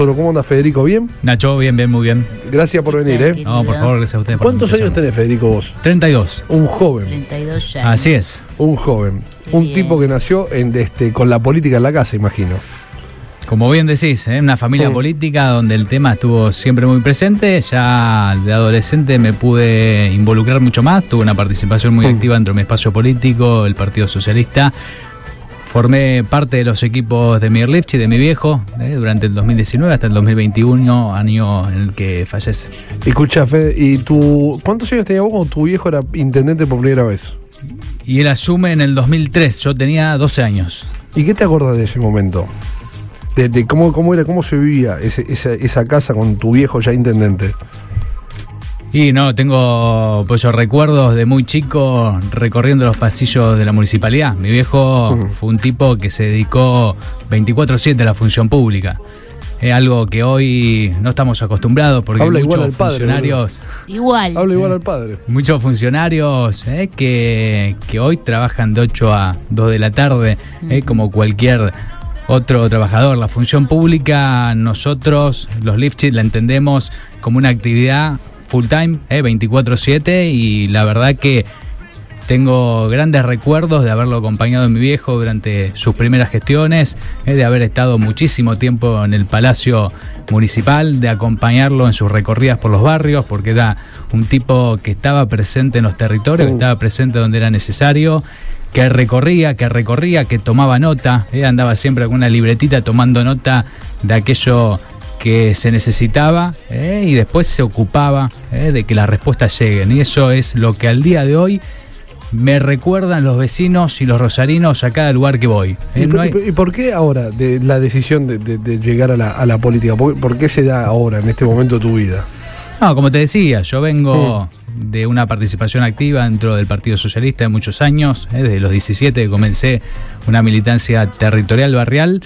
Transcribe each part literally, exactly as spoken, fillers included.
¿Cómo anda Federico? ¿Bien? Nacho, bien, bien, muy bien. Gracias por venir, ¿eh? No, por favor, gracias a ustedes. ¿Cuántos años tenés, Federico, vos? treinta y dos. Un joven. treinta y dos años. Así es. Un joven. Qué Un bien. tipo que nació en, este, con la política en la casa, imagino. Como bien decís, ¿eh? Una familia Mm. política donde el tema estuvo siempre muy presente. Ya de adolescente me pude involucrar mucho más. Tuve una participación muy Mm. activa dentro de mi espacio político, el Partido Socialista. Formé parte de los equipos de Mir Lipchi, de mi viejo, ¿eh? Durante el dos mil diecinueve hasta el dos mil veintiuno, año en el que fallece. Escucha, Fede, ¿y tú, cuántos años tenías vos cuando tu viejo era intendente por primera vez? Y él asume en el dos mil tres, yo tenía doce años. ¿Y qué te acuerdas de ese momento? De, de cómo, cómo era, cómo se vivía ese, esa, esa casa con tu viejo ya intendente. Y no, tengo pues yo recuerdos de muy chico recorriendo los pasillos de la municipalidad. Mi viejo Mm. fue un tipo que se dedicó veinticuatro siete a la función pública. Es algo que hoy no estamos acostumbrados porque Habla hay igual muchos al padre, funcionarios, Igual. Habla igual al padre. muchos funcionarios eh, que, que hoy trabajan de ocho a dos de la tarde, eh, como cualquier otro trabajador. La función pública nosotros, los Lipchi, la entendemos como una actividad full time, eh, veinticuatro siete, y la verdad que tengo grandes recuerdos de haberlo acompañado a mi viejo durante sus primeras gestiones, eh, de haber estado muchísimo tiempo en el Palacio Municipal, de acompañarlo en sus recorridas por los barrios, porque era un tipo que estaba presente en los territorios, que Uh. estaba presente donde era necesario, que recorría, que recorría, que tomaba nota, eh, andaba siempre con una libretita tomando nota de aquello que se necesitaba, eh, y después se ocupaba eh, de que las respuestas lleguen. Y eso es lo que al día de hoy me recuerdan los vecinos y los rosarinos a cada lugar que voy. ¿Y, Eh, por, no hay- y por qué ahora de la decisión de, de- de llegar a la, a la política? ¿Por, por qué se da ahora, en este momento de tu vida? No, como te decía, yo vengo de una participación activa dentro del Partido Socialista de muchos años, eh, desde los diecisiete que comencé una militancia territorial barrial,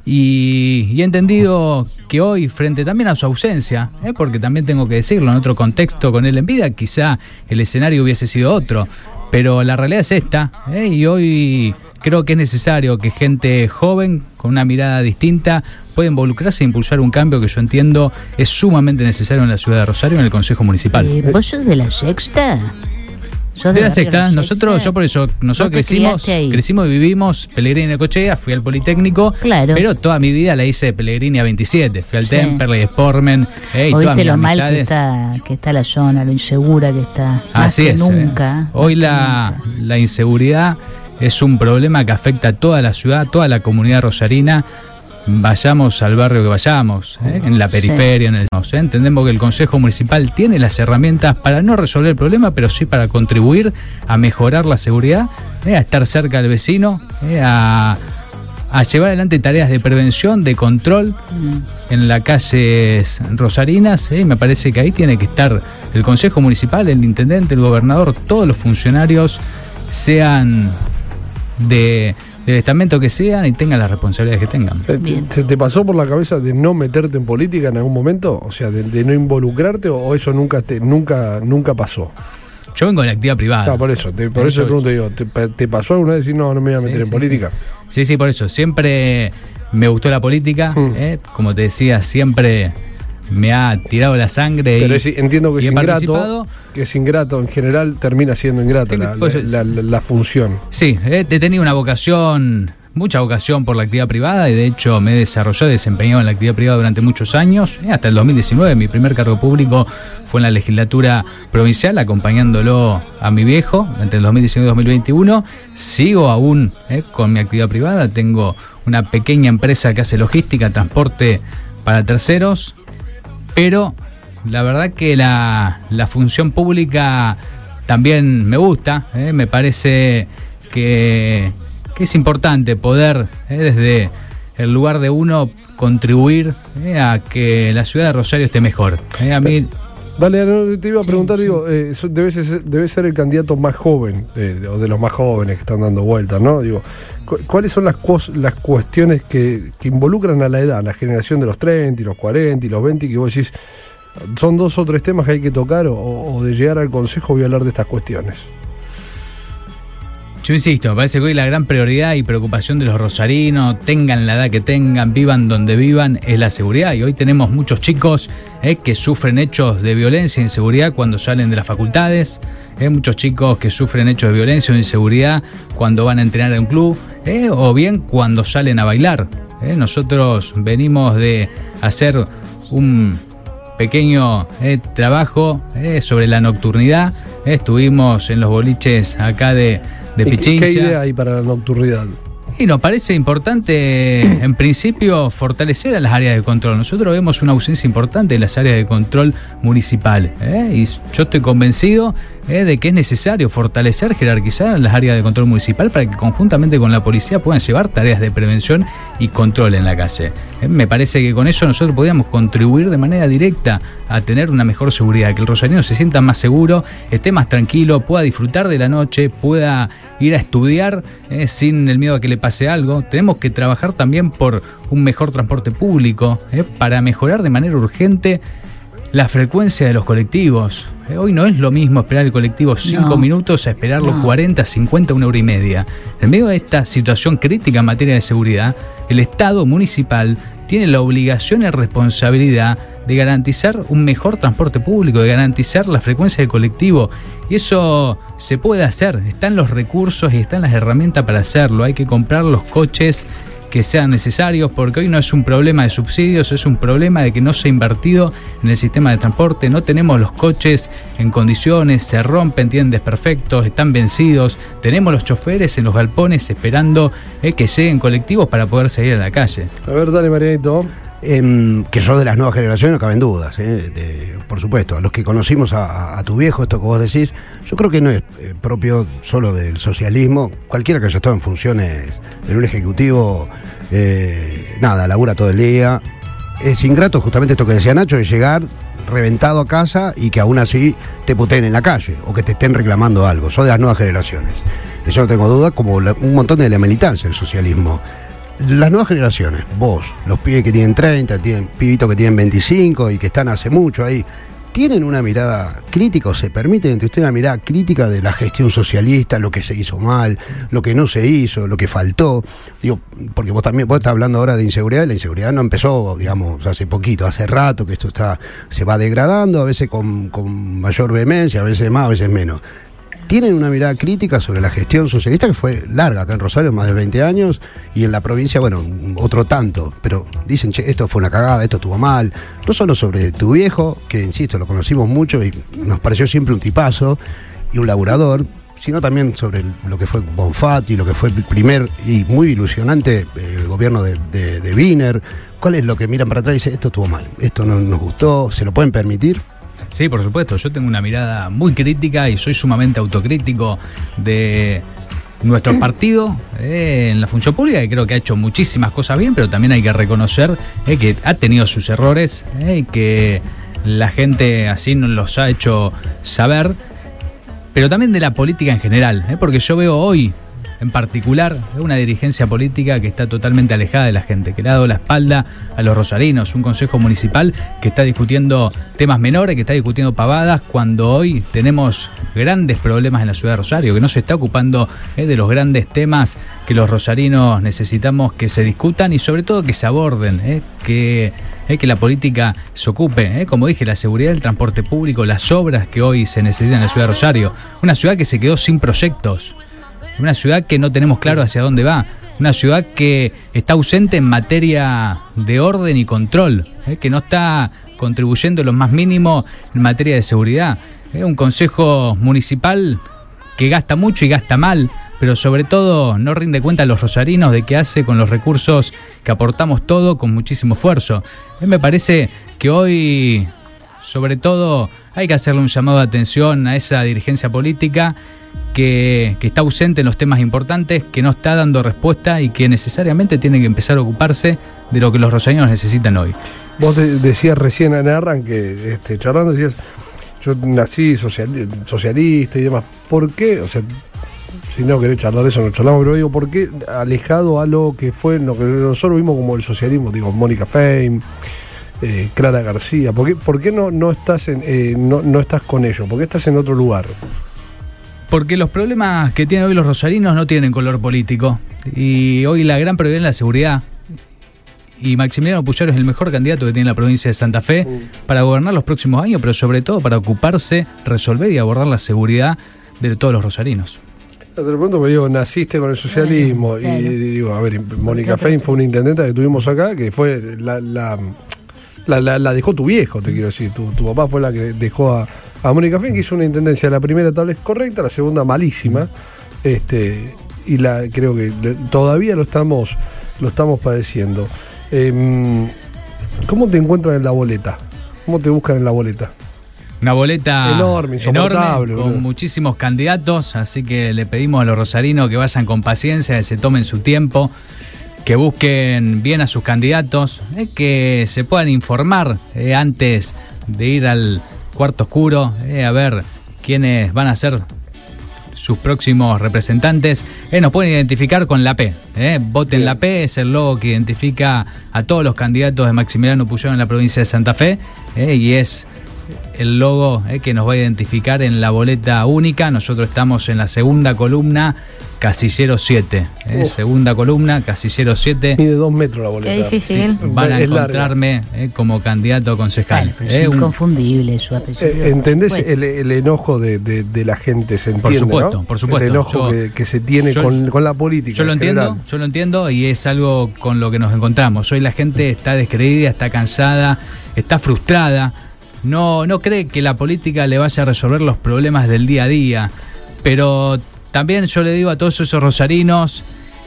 y, y he entendido que hoy, frente también a su ausencia, eh, porque también tengo que decirlo, en otro contexto con él en vida, quizá el escenario hubiese sido otro, pero la realidad es esta, eh, y hoy creo que es necesario que gente joven, con una mirada distinta, pueda involucrarse e impulsar un cambio que yo entiendo es sumamente necesario en la ciudad de Rosario, en el Consejo Municipal. Eh, ¿Vos sos de la Sexta? ¿Sos De la barrio secta, nosotros, yo por eso, nosotros ¿Vos te crecimos, criaste ahí? crecimos y vivimos Pellegrini de Cochea, fui al Politécnico, Claro. pero toda mi vida la hice Pellegrini a veintisiete, fui al Sí. Temperley, Sportman, eh, y ¿O todas viste mis lo mal que amistades. está, que está la zona, lo insegura que está? Más Así que es. eh. nunca. Hoy más que la, nunca. la inseguridad es un problema que afecta a toda la ciudad, toda la comunidad rosarina. Vayamos al barrio que vayamos, ¿eh? En la periferia, en el, ¿eh? Entendemos que el Consejo Municipal tiene las herramientas para no resolver el problema, pero sí para contribuir a mejorar la seguridad, ¿eh? A estar cerca del vecino, ¿eh? a, a llevar adelante tareas de prevención, de control Mm. en las calles rosarinas, ¿eh? Me parece que ahí tiene que estar el Consejo Municipal, el Intendente, el Gobernador, todos los funcionarios, sean de, del estamento que sean y tengan las responsabilidades que tengan. ¿Se, Bien. se te pasó por la cabeza de no meterte en política en algún momento? O sea, de, de no involucrarte, o, o eso nunca te, nunca, nunca pasó. Yo vengo de la actividad privada. Ah, por eso, te, por eso te pregunto yo, ¿te, te pasó alguna vez decir no, no me voy a Sí, meter en sí, política? Sí, sí, por eso. Siempre me gustó la política. Mm. ¿eh? Como te decía, siempre me ha tirado la sangre. Pero y, es- entiendo que y es he ingrato, participado. que es ingrato, en general termina siendo ingrato Sí, la, pues, la- la- la función. Sí, he, he tenido una vocación, mucha vocación por la actividad privada, y de hecho me he desarrollado y desempeñado en la actividad privada durante muchos años, eh, hasta el dos mil diecinueve. Mi primer cargo público fue en la legislatura provincial, acompañándolo a mi viejo entre el dos mil diecinueve y dos mil veintiuno. Sigo aún eh, con mi actividad privada, tengo una pequeña empresa que hace logística, transporte para terceros, pero la verdad que la, la función pública también me gusta, eh, me parece que, que es importante poder, eh, desde el lugar de uno, contribuir eh, a que la ciudad de Rosario esté mejor. Eh, a mí, Dale, no, te iba a Sí, preguntar, sí. digo, eh, so- debe, ser, debe ser el candidato más joven, eh, de- o de los más jóvenes que están dando vueltas, ¿no? Digo, cu- ¿cuáles son las, cos- las cuestiones que, que involucran a la edad, la generación de los treinta y los cuarenta y los veinte, que vos decís, son dos o tres temas que hay que tocar, o, o de llegar al consejo voy a hablar de estas cuestiones? Yo insisto, me parece que hoy la gran prioridad y preocupación de los rosarinos, tengan la edad que tengan, vivan donde vivan, es la seguridad. Y hoy tenemos muchos chicos eh, que sufren hechos de violencia e inseguridad cuando salen de las facultades. Eh, muchos chicos que sufren hechos de violencia o inseguridad cuando van a entrenar en un club, eh, o bien cuando salen a bailar. Eh. Nosotros venimos de hacer un pequeño eh, trabajo eh, sobre la nocturnidad. Eh, estuvimos en los boliches acá de, de Pichincha. ¿Qué idea hay para la nocturnidad? Y nos parece importante, en principio, fortalecer a las áreas de control. Nosotros vemos una ausencia importante en las áreas de control municipales. ¿eh? Y yo estoy convencido eh, de que es necesario fortalecer, jerarquizar las áreas de control municipal para que conjuntamente con la policía puedan llevar tareas de prevención y control en la calle. Eh, me parece que con eso nosotros podríamos contribuir de manera directa a tener una mejor seguridad, que el rosarino se sienta más seguro, esté más tranquilo, pueda disfrutar de la noche, pueda ir a estudiar eh, sin el miedo a que le pase algo. Tenemos que trabajar también por un mejor transporte público eh, para mejorar de manera urgente la frecuencia de los colectivos. Eh, hoy no es lo mismo esperar el colectivo cinco No. minutos a esperarlo No. cuarenta, cincuenta, una hora y media. En medio de esta situación crítica en materia de seguridad, el Estado municipal tiene la obligación y responsabilidad de garantizar un mejor transporte público, de garantizar la frecuencia del colectivo. Y eso se puede hacer, están los recursos y están las herramientas para hacerlo. Hay que comprar los coches que sean necesarios, porque hoy no es un problema de subsidios, es un problema de que no se ha invertido en el sistema de transporte. No tenemos los coches en condiciones, se rompen, tienen desperfectos, están vencidos. Tenemos los choferes en los galpones esperando eh, que lleguen colectivos para poder salir a la calle. A ver, dale, Marianito. Eh, que sos de las nuevas generaciones, no caben dudas, eh, de, por supuesto. A los que conocimos a, a tu viejo, esto que vos decís, yo creo que no es eh, propio solo del socialismo. Cualquiera que haya estado en funciones en un ejecutivo, eh, nada, labura todo el día. Es ingrato justamente esto que decía Nacho, de llegar reventado a casa y que aún así te puteen en la calle o que te estén reclamando algo. Sos de las nuevas generaciones. De eso no tengo duda, como la, un montón de la militancia del socialismo. Las nuevas generaciones, vos, los pibes que tienen treinta, tienen pibitos que tienen veinticinco y que están hace mucho ahí, ¿tienen una mirada crítica o se permiten entre ustedes una mirada crítica de la gestión socialista, lo que se hizo mal, lo que no se hizo, lo que faltó? Digo, porque vos también, vos estás hablando ahora de inseguridad, y la inseguridad no empezó, digamos, hace poquito, hace rato que esto está, se va degradando, a veces con, con mayor vehemencia, a veces más, a veces menos. ¿Tienen una mirada crítica sobre la gestión socialista, que fue larga acá en Rosario, más de veinte años, y en la provincia, bueno, otro tanto? Pero dicen, che, esto fue una cagada, esto estuvo mal. No solo sobre tu viejo, que insisto, lo conocimos mucho y nos pareció siempre un tipazo y un laburador, sino también sobre el, lo que fue Bonfatti, lo que fue el primer y muy ilusionante eh, gobierno de, de, de Wiener. ¿Cuál es lo que miran para atrás y dicen, esto estuvo mal, esto no nos gustó, se lo pueden permitir? Sí, por supuesto, yo tengo una mirada muy crítica y soy sumamente autocrítico de nuestro partido eh, en la función pública, que creo que ha hecho muchísimas cosas bien, pero también hay que reconocer eh, que ha tenido sus errores eh, y que la gente así nos los ha hecho saber, pero también de la política en general, eh, porque yo veo hoy en particular una dirigencia política que está totalmente alejada de la gente, que le ha dado la espalda a los rosarinos, un consejo municipal que está discutiendo temas menores, que está discutiendo pavadas, cuando hoy tenemos grandes problemas en la ciudad de Rosario, que no se está ocupando eh, de los grandes temas que los rosarinos necesitamos que se discutan y sobre todo que se aborden, eh, que, eh, que la política se ocupe, eh, como dije, la seguridad del transporte público, las obras que hoy se necesitan en la ciudad de Rosario, una ciudad que se quedó sin proyectos, una ciudad que no tenemos claro hacia dónde va, una ciudad que está ausente en materia de orden y control, eh, que no está contribuyendo lo más mínimo en materia de seguridad. Eh, un consejo municipal que gasta mucho y gasta mal, pero sobre todo no rinde cuenta a los rosarinos de qué hace con los recursos que aportamos todo con muchísimo esfuerzo. Eh, me parece que hoy, sobre todo, hay que hacerle un llamado de atención a esa dirigencia política Que, que está ausente en los temas importantes, que no está dando respuesta y que necesariamente tiene que empezar a ocuparse de lo que los rosarinos necesitan hoy. Vos de, decías recién en el arranque, este, charlando, decías, yo nací social, socialista y demás. ¿Por qué? O sea, si no querés charlar eso, no charlamos, pero digo, ¿por qué alejado a lo que fue, lo que nosotros vimos como el socialismo? Digo, Mónica Fein, eh, Clara García. ¿Por qué, por qué no, no, estás en, eh, no, no estás con ellos? ¿Por qué estás en otro lugar? Porque los problemas que tienen hoy los rosarinos no tienen color político. Y hoy la gran prioridad es la seguridad. Y Maximiliano Puyaro es el mejor candidato que tiene la provincia de Santa Fe para gobernar los próximos años, pero sobre todo para ocuparse, resolver y abordar la seguridad de todos los rosarinos. De pronto me digo, naciste con el socialismo, claro, claro. Y digo, a ver, Mónica Fein fue una intendenta que tuvimos acá, que fue la, la, la, la, la dejó tu viejo, te quiero decir, tu, tu papá fue la que dejó a, a Mónica Fein, que hizo una intendencia, la primera tal vez correcta, la segunda malísima, este y la creo que todavía lo estamos, lo estamos padeciendo. Eh, ¿Cómo te encuentran en la boleta? ¿Cómo te buscan en la boleta? Una boleta enorme, insoportable, enorme, con muchísimos candidatos, así que le pedimos a los rosarinos que vayan con paciencia, que se tomen su tiempo, que busquen bien a sus candidatos, eh, que se puedan informar eh, antes de ir al cuarto oscuro, eh, a ver quiénes van a ser sus próximos representantes. Eh, nos pueden identificar con la P. Eh. Voten bien. La P es el logo que identifica a todos los candidatos de Maximiliano Puyaro en la provincia de Santa Fe, eh, y es el logo eh, que nos va a identificar en la boleta única. Nosotros estamos en la segunda columna, casillero siete. Eh, uh. Segunda columna, casillero siete. Mide dos metros la boleta. Qué difícil. Sí, van a es encontrarme eh, como candidato a concejal. Claro, es eh, inconfundible un... su apellido. Eh, ¿Entendés bueno. el, el enojo de, de, de la gente? ¿Se entiende? Por supuesto, ¿no? por supuesto. El enojo yo, que, que se tiene yo, con, con la política. Yo lo entiendo, yo lo entiendo y es algo con lo que nos encontramos. Hoy la gente está descreída, está cansada, está frustrada. No, no cree que la política le vaya a resolver los problemas del día a día, pero también yo le digo a todos esos rosarinos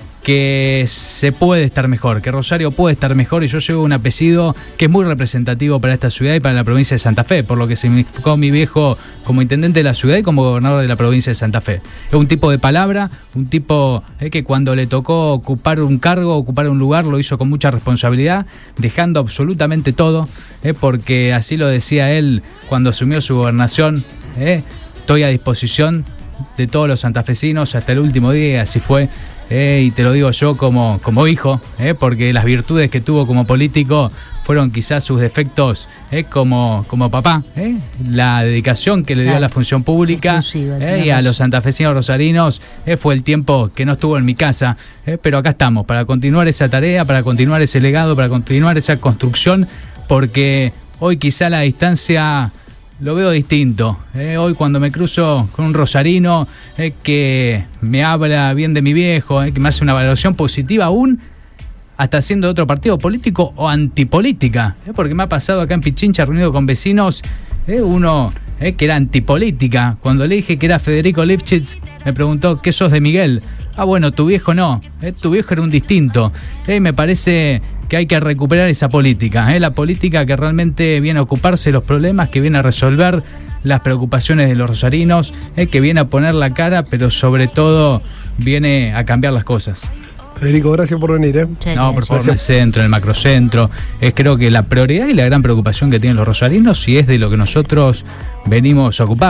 que se puede estar mejor, que Rosario puede estar mejor, y yo llevo un apellido que es muy representativo para esta ciudad y para la provincia de Santa Fe, por lo que significó mi viejo como intendente de la ciudad y como gobernador de la provincia de Santa Fe. Es un tipo de palabra, un tipo eh, que cuando le tocó ocupar un cargo, ocupar un lugar, lo hizo con mucha responsabilidad, dejando absolutamente todo, eh, porque así lo decía él cuando asumió su gobernación, eh, estoy a disposición de todos los santafesinos hasta el último día, así fue. Eh, y te lo digo yo como, como hijo, eh, porque las virtudes que tuvo como político fueron quizás sus defectos eh, como, como papá, eh, la dedicación que le dio claro. a la función pública eh, y a los santafesinos rosarinos eh, fue el tiempo que no estuvo en mi casa, eh, pero acá estamos para continuar esa tarea, para continuar ese legado, para continuar esa construcción, porque hoy quizá la distancia lo veo distinto. Eh, hoy cuando me cruzo con un rosarino eh, que me habla bien de mi viejo, eh, que me hace una valoración positiva aún, hasta siendo de otro partido político o antipolítica, eh, porque me ha pasado acá en Pichincha reunido con vecinos, eh, uno eh, que era antipolítica. Cuando le dije que era Federico Lifshitz, me preguntó, ¿qué sos de Miguel? Ah, bueno, tu viejo no, eh, tu viejo era un distinto. Eh, me parece que hay que recuperar esa política, ¿eh? La política que realmente viene a ocuparse de los problemas, que viene a resolver las preocupaciones de los rosarinos, ¿eh? Que viene a poner la cara, pero sobre todo viene a cambiar las cosas. Federico, gracias por venir. ¿eh? No, por favor, en el centro, en el macrocentro. Es creo que la prioridad y la gran preocupación que tienen los rosarinos, y es de lo que nosotros venimos a ocupar.